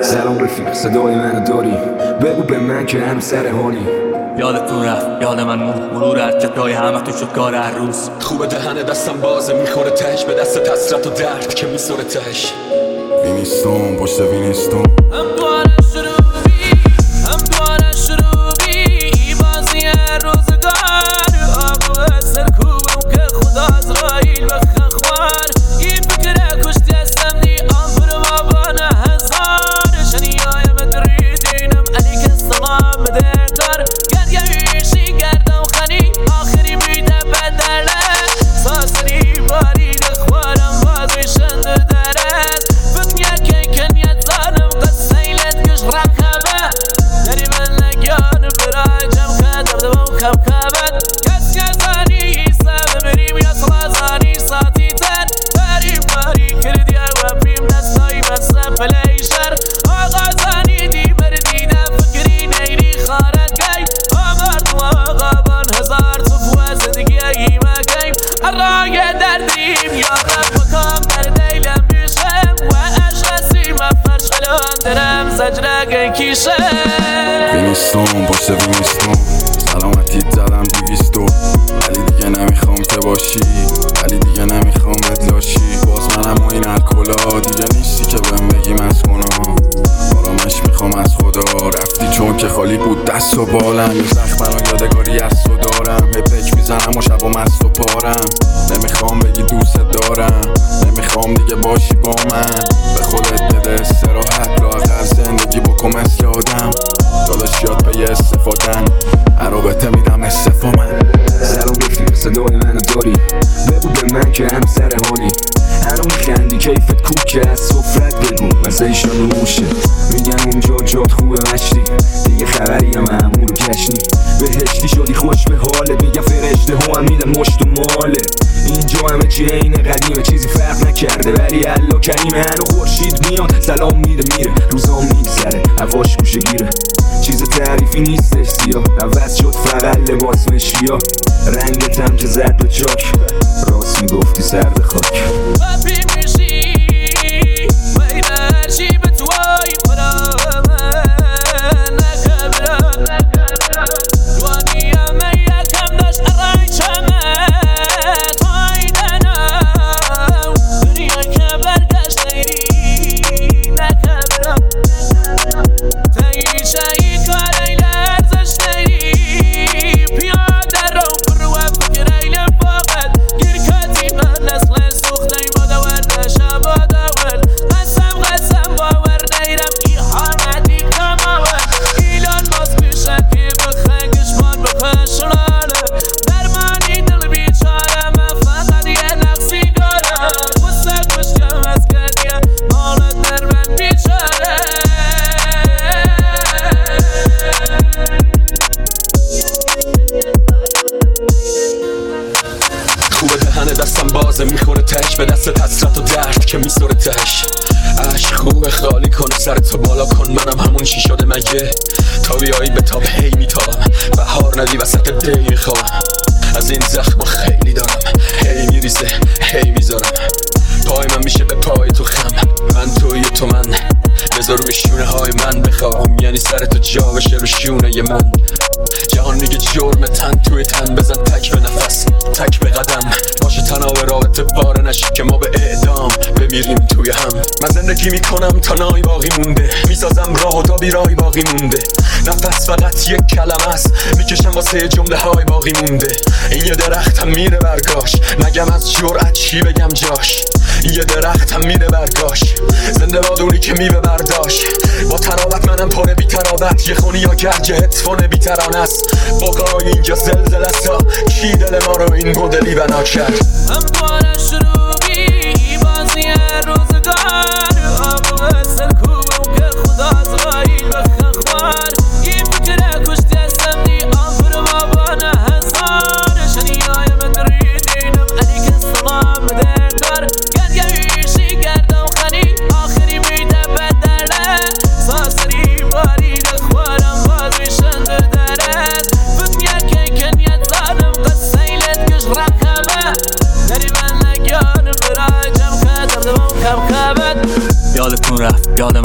سلام رفیق، صدای منو داری؟ بگو به من که هم سر حالی. یادتون رفت، یاد من مرور حرکتای همه تو شد کار هر روز. خوبه دهنه دستم بازه میخوره تش به دست حسرت و درد که میسوره تش. وینستون پشت وینستون وینستون پشت وینستون سلامتی زدم 200 ولی دیگه نمیخوام که باشی، ولی دیگه نمیخوام ادلاشی. باز منم و این الکلا دیگه نیستی که بهم بگی مسکونا. آرامش میخوام از خدا، رفتی چون که خالی بود دست و بالم. یه زخم برام یادگاری از تو دارم، هپک میزنم و شب و مست و پارم. نمیخوام بگی دوست دارم، نمیخوام دیگه باشی با من. به خودت بده استراحت، لااقل زندگی بکن مثل آدم. داداش یاد به یه استفادن، عرابطه میدم استفا من. سلام رفیق، صدای منو داری؟ بگو به من که هم سر حالی. هنو میخندی کیفت کوکه، از صفرت بگو مثل ایشان روشه. میگن اونجا جات خوبه مشتی، دیگه خبری هم معمول گشنی. بهشتی شدی خوش به حالت، میگن فرشته ها هم میدن مشت و ماله. اینجا همه چی عین قدیمه، چیزی فرق نکرده ولی الله کریمه. هنو خورشید میاد سلام میده میره، روزا میگذره هواش گوشه گیره. چیز تعریفی نیستش سیاه، عوض شد فقط لباس مشیا. رنگت هم که زد به چاک، راست میگفتی سر به خاک. دستم بازه میخوره تش به دست حسرت و درد که میسوره تش. عشق خوبه خالی کن سر تو بالا کن، منم همون چی شده مگه؟ تا بیایی به تاب هی میتابم، بهار ندی وسط دی میخوابم. از این زخم خیلی دارم، هی میریزه هی میذارم. پای من میشه به پای تو خم، من توی تو من. بذار روی شونه های من بخوام، یعنی سر تو جا بشه رو شونه من. جهان میگه جرم تن توی تن، بزن تک به نفس تک به قدم. باشه تناب رابطه باره نشی که ما به اعدام بمیریم توی هم. من زندگی میکنم تا نای باقی مونده، میسازم راه و تا بیرای باقی مونده. نفس فقط یک کلمه است، میکشم واسه جمله های باقی مونده. این یه درختم میره برگاش، نگم از جرأت چی بگم جاش. این یه درختم میره برگاش، زنده بادونی که میوه برداشت. با تراوت منم پاره بی تراوت، یه خونی یا گرج هتفون بی ترانه است. باقای اینجا زلزله است، کی دل ما رو این مدلی بنا کرد؟ هم دواره شروعی بازی روزگار، آقا سرکوبم که خدا اسرائیل بخن خوار. این فکره کشتی هستم دی آفر بابانه هزار. شنیای مدریدینم علیک السلام دردار. گریویشی گردم خنی آخری میده بدره. ساسری باری دخوارم باز میشن درست. فتنیا که کنیت زانم قصیلت کش رقمه. داری من نگیان برای جمع کدم دوم کم کبد.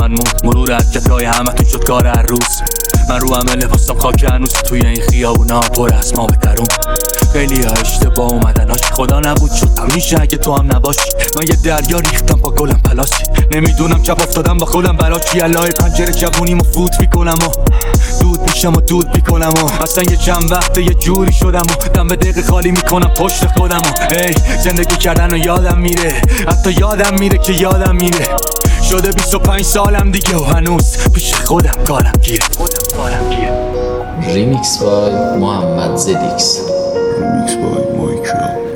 من موند مرور حرکتای همه تو شد کار هر روز من رو همه لباسم خاک هنوز توی این خیابونا پر از ما بترون خیلی ها اشتباه اومدن هاش خدا نبود شد همیشه اگه تو هم نباشی من یه دریا ریختم با گلم پلاسی نمیدونم چپ افتادم با خودم براشی الهی پنجره جوونیمو فوت میکنم و دود میشم و دود میکنم و اصلا یه چند وقت یه جوری شدم و دم به دقیقه خالی میکنم پشت خودم و ای زندگی کردن و یادم میره حتی یادم میره که یادم میره شده 25 سالم دیگه و هنوز پیش خودم کارم گیره ریمیکس بای محمد زدیکس Remix by Michael